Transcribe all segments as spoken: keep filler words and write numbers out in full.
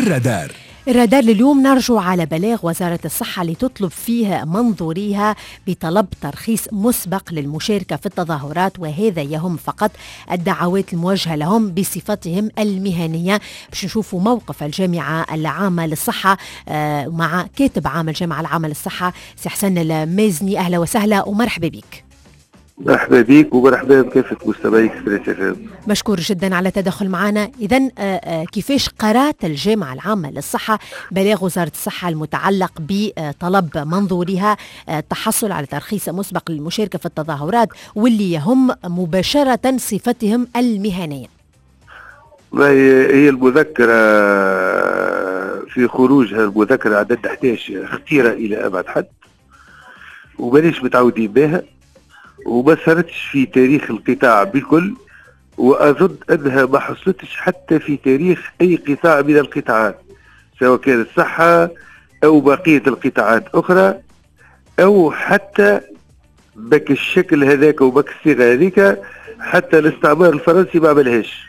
الرادار. الرادار لليوم نرجع على بلاغ وزارة الصحة لتطلب فيه منظوريها بطلب ترخيص مسبق للمشاركة في التظاهرات، وهذا يهم فقط الدعوات الموجهة لهم بصفتهم المهنية. باش نشوفوا موقف الجامعة العامة للصحة مع كاتب عام الجامعة العامة للصحة سي حسن المازني. أهلا وسهلا ومرحبا بك. مرحبا بك ومرحبا بكافة مستمعيك ستريس. مشكور جدا على التدخل معنا. إذن كيفاش قرأت الجامعة العامة للصحة بلاغ وزارة الصحة المتعلق بطلب منظورها التحصل على ترخيص مسبق للمشاركة في التظاهرات واللي يهم مباشرة صفتهم المهنية؟ هي المذكرة في خروجها المذكرة عدد أحد عشر خطيرة إلى أبعد حد، ومانيش متعودين بها، وما صارتش في تاريخ القطاع بكل، وأظن أنها ما حصلتش حتى في تاريخ أي قطاع من القطاعات، سواء كان الصحة أو بقية القطاعات أخرى، أو حتى بك الشكل هذاك وبك الصيغة هذيك حتى الاستعمار الفرنسي ما عملهاش.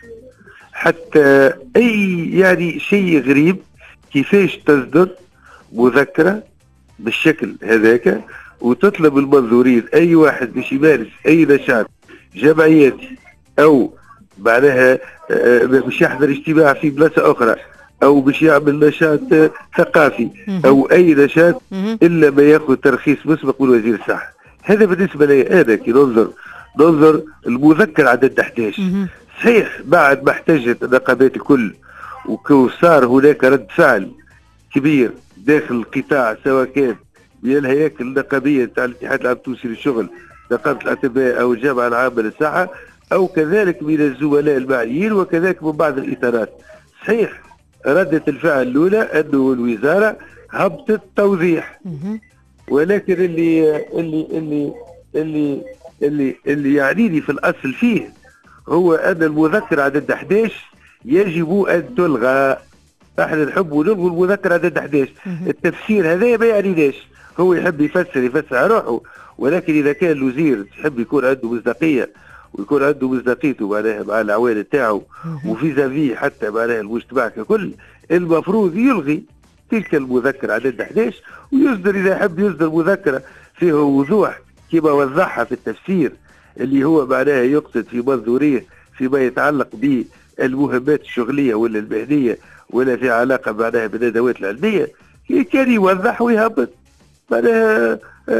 حتى أي يعني شيء غريب كيفاش تصدر مذكرة بالشكل هذاك وتطلب المنظورين أي واحد باش يمارس أي نشاط جمعياتي أو معناها باش يحضر اجتماع في بلاصة أخرى أو باش يعمل نشاط ثقافي أو أي نشاط إلا ما يأخذ ترخيص مسبق من وزير الصحة. هذا بالنسبة لي أنا كي ننظر ننظر المذكر عدد أحد عشر. صحيح بعد ما احتجت النقابات الكل وصار هناك رد فعل كبير داخل القطاع، سواء كان من الهياكل النقابية تاع الاتحاد العام التونسي للشغل نقابة الأطباء أو الجامعة العامة للصحة أو كذلك من الزملاء المعنيين وكذلك من بعض الإطارات. صحيح ردة الفعل الأولى أنه الوزارة هبطت توضيح، ولكن اللي اللي اللي اللي اللي, اللي يعنيني في الأصل فيه هو أن المذكرة عدد أحد عشر يجب أن تلغى. احنا نحب نلغوا المذكرة عدد أحد عشر. التفسير هذا ما يعنيناش، هو يحب يفسر يفسر على روحه، ولكن إذا كان الوزير يحب يكون عنده مصداقية ويكون عنده مصداقيته معناها مع العوائل تاعو وفيزافي حتى معناها المجتمع ككل، المفروض يلغي تلك المذكرة عدد أحد عشر ويصدر إذا يحب يصدر مذكرة فيه وضوح كما وضحها في التفسير اللي هو معناها يقصد في منظوريه فيما يتعلق بالمهمات الشغلية ولا المهنية ولا في علاقة معناها بالأدوات العلمية، كان يوضح ويهبط معناها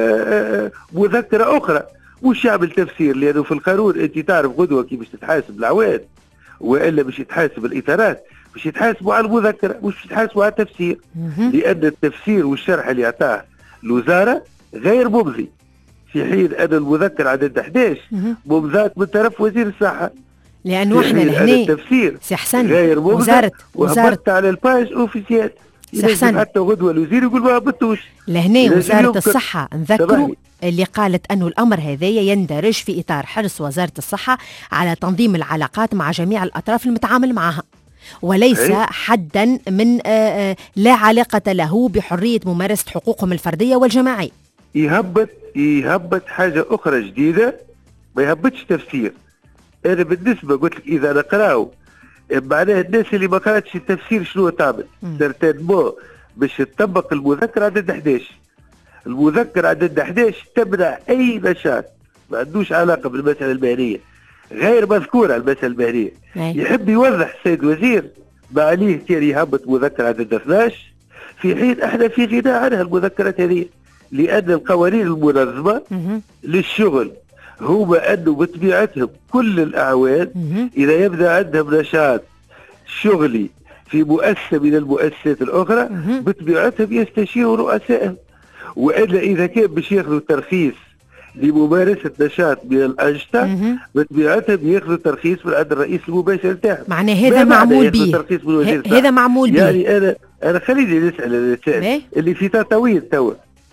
مذكرة أخرى، مش يعمل تفسير. لأنه في القانون أنت تعرف غدوة كي باش تتحاسب العوائد وإلا باش يتحاسب الإطارات، باش يتحاسبوا على المذكرة مش يتحاسبوا على التفسير، لأن التفسير والشرح اللي أعطاه الوزارة غير مبذي، في حين أن المذكرة عدد أحد عشر مبذات من طرف وزير الصحة. لأنه احنا لهنا التفسير سي حسن غير وزارة وزارة على الباج اوفيسيال سي حسن حتى غدوة الوزير يقول ما هبطوش. لهنا وزارة الصحة نذكروا اللي قالت أنه الأمر هذايا يندرج في إطار حرص وزارة الصحة على تنظيم العلاقات مع جميع الأطراف المتعامل معها، وليس هي. حدا من آآ آآ لا علاقة له بحرية ممارسة حقوقهم الفردية والجماعية. يهبط يهبط حاجة أخرى جديدة، ما يهبطش تفسير. أنا بالنسبة قلت لك إذا نقراو معناها الناس اللي ما قرأتش التفسير شنو تعمل؟ سرتان مو باش تطبق المذكرة عدد أحد عشر. المذكرة عدد أحد عشر تمنع أي نشاط ما عندوش علاقة بالمسألة المهنية، غير مذكورة المسألة المهنية. يحب يوضح السيد الوزير ما عليه كان يهبط مذكرة عدد اثني عشر، في حين احنا في غنى عنها المذكرات هذه، لأن القوانين المنظمة للشغل هما أنه بطبيعتهم كل الأعوان إذا يبدأ عندهم نشاط شغلي في مؤسسة من المؤسسات الأخرى بطبيعتهم يستشيروا رؤسائهم، وإلا إذا كان باش ياخذوا ترخيص لممارسة نشاط من الأنشطة بطبيعتهم ياخذوا ترخيص من عند الرئيس المباشر نتاعهم. معناه هذا معمول به، هذا معمول به. يعني أنا أنا خليني نسأل الإنسان اللي في تطاوين توا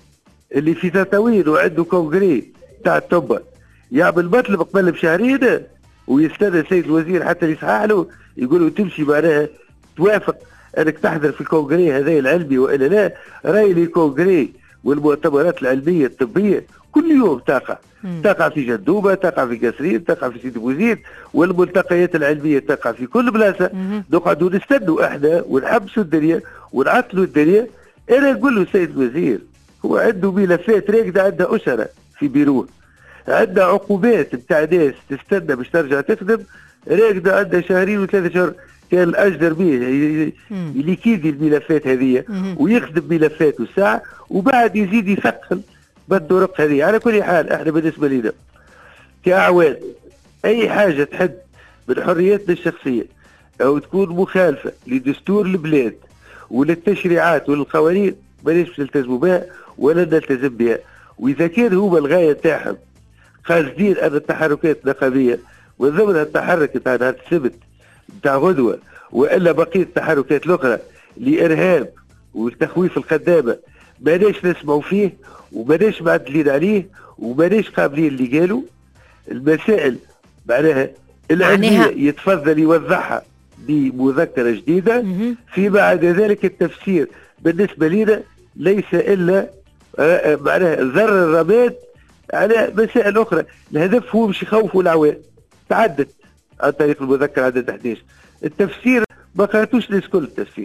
اللي في تطاوين وعنده كونغري تاع الطب يعمل مطلب قبل بشهرين ويستنى السيد الوزير حتى يصحح له يقول له تمشي معناها توافق انك تحضر في الكونغري هذا العلمي والا لا. راي لي كونغري والمؤتمرات العلميه الطبيه كل يوم تقع تقع في جندوبة، تقع في قصرين، تقع في سيدي بوزيد، والملتقيات العلمية تقع في كل بلاصة. نقعدوا نستنوا احنا ونحبسوا الدنيا ونعطلوا الدنيا. انا نقول له سيد الوزير هو عنده ملفات راكده، عندها اسره في بيروه، عندها عقوبات نتاع ناس تستنى باش ترجع تخدم راكده، عندها شهرين وثلاثة شهور. كان الاجدر به اللي كيدي الملفات هذه ويخدم ملفاته الساعه وبعد يزيد يثقل بالطرق هذه. على كل حال احنا بالنسبه لنا كاعوان اي حاجه تحد من حرياتنا الشخصيه او تكون مخالفه لدستور البلاد وللتشريعات وللقوانين ماناش نلتزموا بها ولا نلتزم بها. واذا كان هما الغايه تاعهم قاصدين ان التحركات النقابيه وضمنها التحرك تاع نهار السبت تاع غدوه والا بقيه التحركات الاخرى لارهاب والتخويف القدامى ماناش نسمعوا فيه وماناش معدلين عليه وماناش قابلين اللي قالوا. المسائل معناها العلميه يتفضل يوضحها بمذكره جديده. فيما عدا ذلك التفسير بالنسبه لنا ليس الا معناها ذر الرماد على مسائل اخرى. الهدف هو باش يخوفوا العوام. تعدت عن طريق المذكره عدد أحد عشر. التفسير ما قراتوش الناس كل التفسير.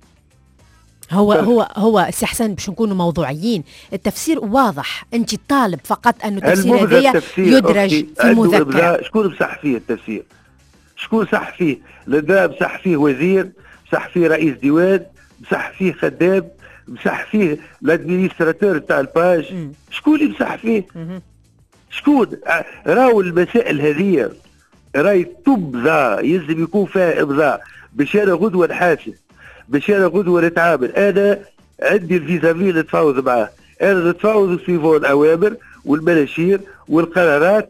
هو هو هو سي حسن باش نكونوا موضوعيين، التفسير واضح، انت طالب فقط انه التفسير هذايا يدرج في مذكره. شكون بصح فيه التفسير؟ شكون صح فيه؟ لذا بصح فيه وزير، بصح فيه رئيس ديوان، بصح فيه خدام، بصح فيه الادمينستراتور تاع الباج. شكون اللي بصح فيه؟ شكون؟ راهو المسائل هذه راهي تبذا يلزم يكون فيها ابذاء باش انا غدوه نحاسب، باش انا غدوه نتعامل. انا عندي الفيزافي نتفاوض معاه، انا نتفاوض سيفون الاوامر والمناشير والقرارات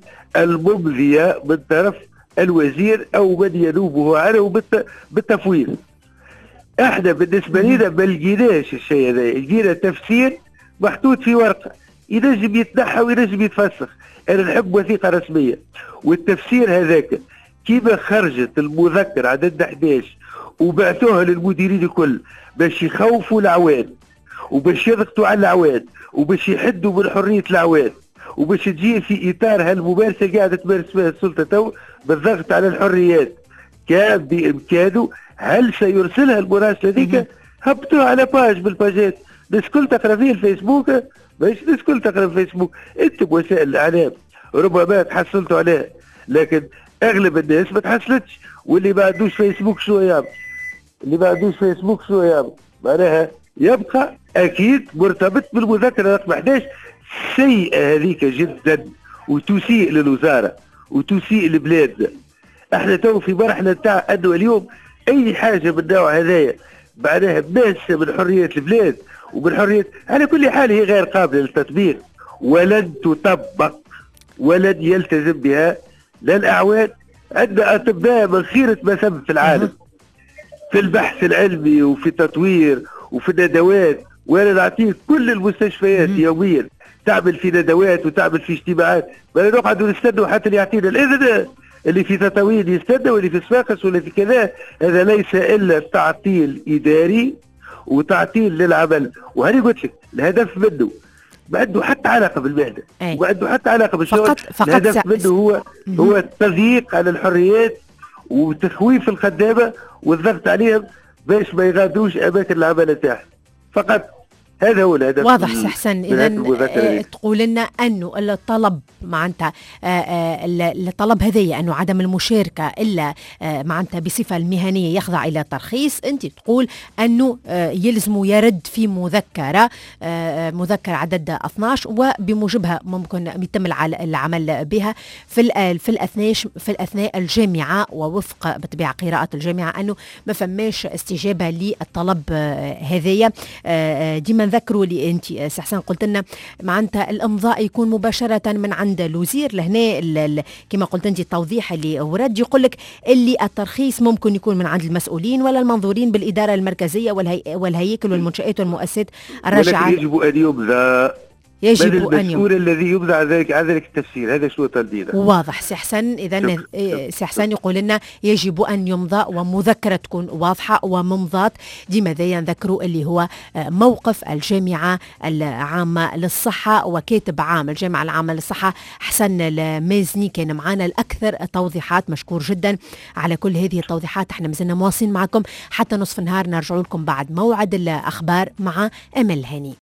الممضيه من طرف الوزير او من ينوبه عنه بالتفويض. احنا بالنسبه لنا ما لقيناش الشيء هذا، لقينا تفسير محطوط في ورقه ينجم يتنحى وينجم يتفسخ. انا نحب وثيقه رسميه، والتفسير هذاك كيما خرجت المذكره عدد أحد عشر وبعثوها للمديرين الكل باش يخوفوا العوان وباش يضغطوا على العوان وباش يحدوا من حريه العوان وباش تجي في اطار هالممارسه اللي قاعده تمارس فيها السلطه تو بالضغط على الحريات. كان بامكانه هل سيرسلها المراسله ذيك؟ هبطوها على باج بالباجات، الناس الكل تقرا فيه الفيسبوك، ماهيش الناس الكل تقرا الفيسبوك. انتم وسائل الاعلام ربما تحصلتوا عليها، لكن اغلب الناس ما تحصلتش. واللي ما عندوش فيسبوك شو يعمل؟ اللي ما عندوش فيسبوك شو يعمل؟ معناها يبقى اكيد مرتبط بالمذكره رقم أحد عشر. سيئه هذيك جدا وتسيء للوزاره وتسيء لبلادنا. احنا تو في مرحله تاع انه اليوم اي حاجه من النوع هذايا معناها ماسه من حريات البلاد ومن حريات، على كل حال هي غير قابله للتطبيق ولن تطبق ولن يلتزم بها لا الاعوان. عندنا اطباء من خيره ما ثم في العالم في البحث العلمي وفي التطوير وفي الندوات، وانا نعطيك كل المستشفيات يوميا تعمل في ندوات وتعمل في اجتماعات. ما نقعدوا نستنوا حتى اللي يعطينا الاذن، اللي في تطاوين يستنى واللي في صفاقس ولا في كذا. هذا ليس الا تعطيل اداري وتعطيل للعمل. وهذه قلت لك الهدف منه ما عنده حتى علاقه بالمهنه وما عنده حتى علاقه بالشغل. فقط فقط الهدف منه هو هو التضييق على الحريات وتخويف الخدامه والضغط عليهم باش ما يغادروش اماكن العمل تاعهم. فقط هذا هو الهدف. واضح سي حسن. اذا تقول لنا انه الطلب معناتها الطلب هذايا انه عدم المشاركه الا معناتها بصفه المهنيه يخضع الى ترخيص، انت تقول انه يلزم يرد في مذكره مذكره عدد اثناش وبموجبها ممكن يتم العمل بها في في الاثناء في الاثناء الجامعه، ووفق بطبيعه قراءه الجامعه انه ما فماش استجابه للطلب هذايا. ديما نذكروا لي انت سي حسن قلت لنا معناتها الامضاء يكون مباشره من عند الوزير. لهنا كما قلت انت التوضيح اللي ورد يقول لك اللي الترخيص ممكن يكون من عند المسؤولين ولا المنظورين بالاداره المركزيه والهي والهياكل والمنشات والمؤسسات الراجعه. ولكن يجب ان يبذى يجب أن المسؤول الذي يبدع ذلك على ذلك التفسير. هذا شنو ترديده؟ واضح سي حسن. إذا سي حسن يقول لنا يجب أن يمضى، ومذكرة تكون واضحة وممضاة. ديما ذي نذكروا اللي هو موقف الجامعة العامة للصحة، وكاتب عام الجامعة العامة للصحة حسن المازني كان معنا الأكثر توضيحات. مشكور جدا على كل هذه التوضيحات. احنا مازلنا مواصلين معكم حتى نصف النهار، نرجع لكم بعد موعد الأخبار مع أمل هاني.